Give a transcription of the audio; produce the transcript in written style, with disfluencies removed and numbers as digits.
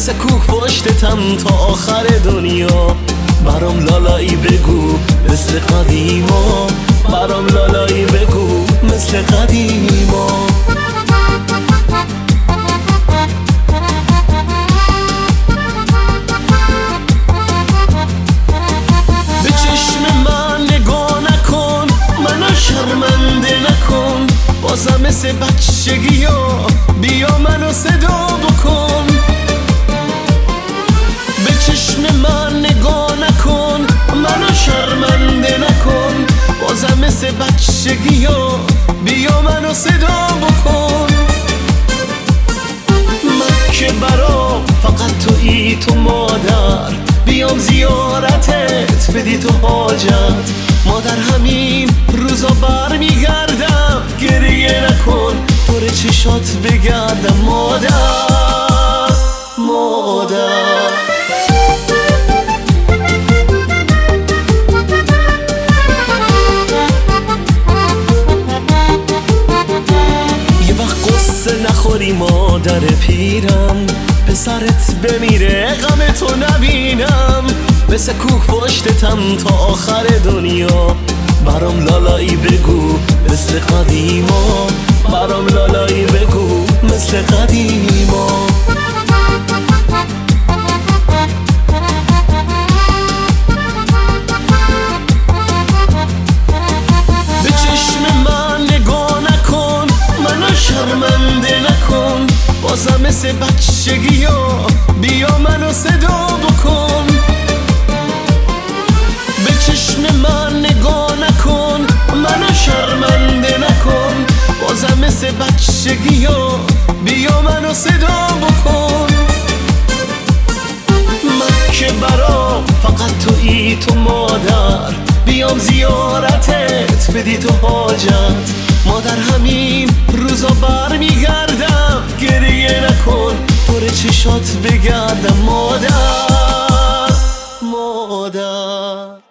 مثل کوه پشتتم تا آخر دنیا. برام لالایی بگو مثل قدیما، برام لالایی بگو مثل قدیما. به چشم من نگاه نکن، منو شرمنده نکن، بازم مثل بچگی ها بیا منو صدا بکن. به چشم من نگاه نکن، منو شرمنده نکن، بازم مثل بچگی ها بیا منو صدا بکن. من که برام فقط تویی تو مادر، بیام زیارتت بدی تو حاجت. مادر همین روزا بر میگردم، گریه نکن پر چشات بگردم مادر. مادر یه وقت قصه نخوری مادر پیرم، پسرت بمیره غم تو نبینم. مثل کوه پشتتم تا آخر دنیا. برام لالایی بگو مثل قدیما، برام لالایی بگو مثل قدیما. به چشم من نگاه نکن، منو شرمنده نکن، بازم مثل بچگی ها بیا منو صدا بکن. به چشم من نگاه نکن، منو شرمنده نکن، بازم مثل بچگی ها بیا منو صدا بکن. من که برام فقط تویی تو مادر، بیام زیارتت بدی تو حاجت. مادر همین روزا بر میگردم، گریه نکن پر چشات بگردم مادر. مادر